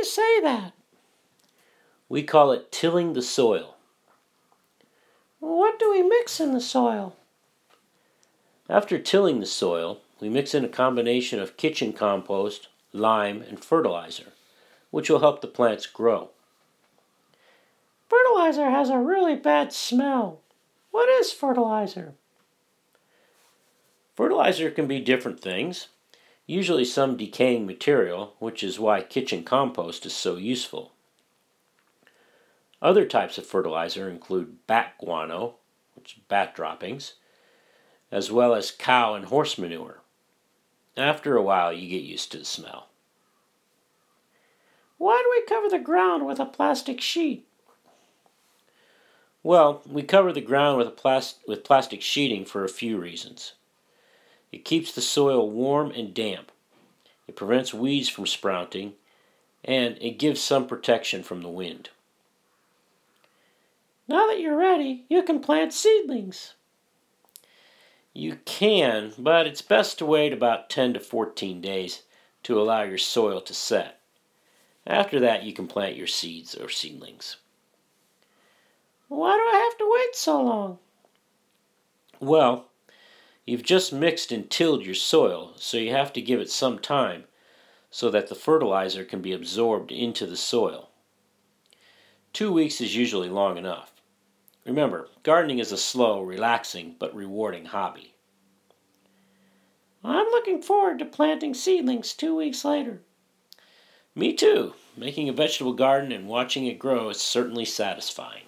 say that? We call it tilling the soil. What do we mix in the soil? After tilling the soil, we mix in a combination of kitchen compost, lime, and fertilizer, which will help the plants grow. Fertilizer has a really bad smell. What is fertilizer? Fertilizer can be different things, usually some decaying material, which is why kitchen compost is so useful. Other types of fertilizer include bat guano, which is bat droppings, as well as cow and horse manure. After a while, you get used to the smell. Why do we cover the ground with a plastic sheet? Well, we cover the ground with plastic sheeting for a few reasons. It keeps the soil warm and damp. It prevents weeds from sprouting, and it gives some protection from the wind. Now that you're ready, you can plant seedlings. You can, but it's best to wait about 10 to 14 days to allow your soil to set. After that, you can plant your seeds or seedlings. Why do I have to wait so long? Well, you've just mixed and tilled your soil, so you have to give it some time so that the fertilizer can be absorbed into the soil. 2 weeks is usually long enough. Remember, gardening is a slow, relaxing, but rewarding hobby. I'm looking forward to planting seedlings 2 weeks later. Me too. Making a vegetable garden and watching it grow is certainly satisfying.